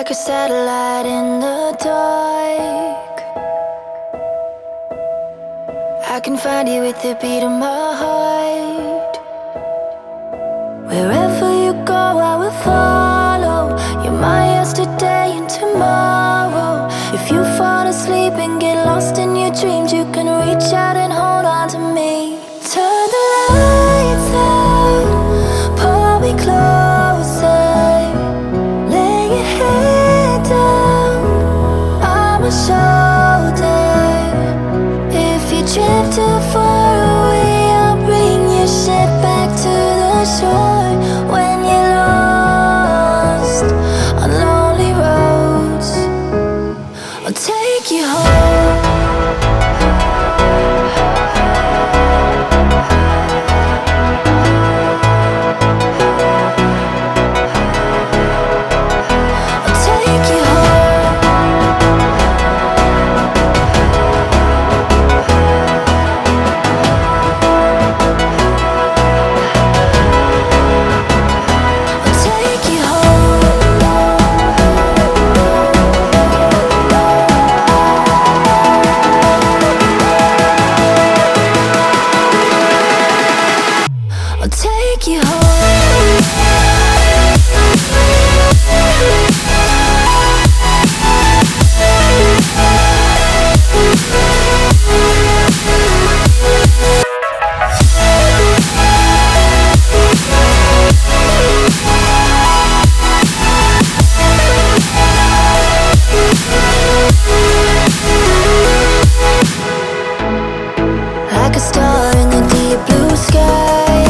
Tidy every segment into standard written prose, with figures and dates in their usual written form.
like a satellite in the dark. I can find you with the beat of my heart. Wherever you go, I will follow. You're my yesterday and tomorrow. If you fall asleep and get lost in your dreams, you can reach out and hold on to me. Turn the lights out, pull me closer, lay your head down on my shoulder. If you drift too far away, I'll bring your ship back to the shore. When you're lost on lonely roads, I'll take you home. I'll take you home. Like a star in the deep blue sky,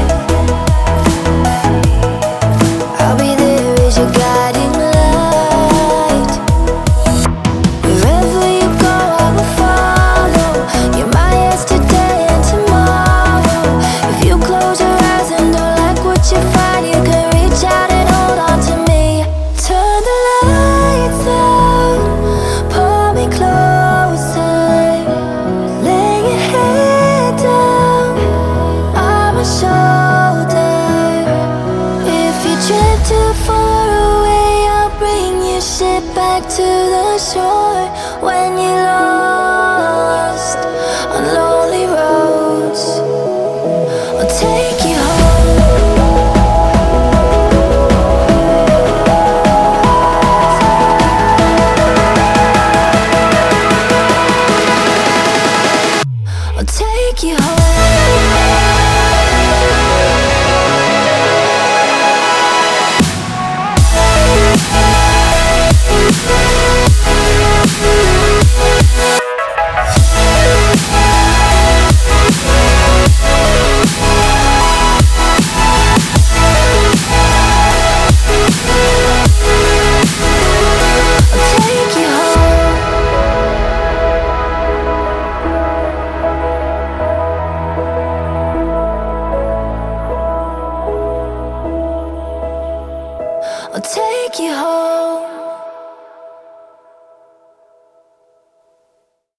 I'll be there as your guiding light. Wherever you go, I will follow. You're my yesterday and tomorrow. If you close your eyes and don't like what you find, you can reach out and hold on to me. Turn the lights out, pull me closer, lay your head down on my shoulder. If you drift too far away, I'll bring your ship back to the shore. When you're lost on lonely roads, I'll take you home. I'll take you home. I'll take you home.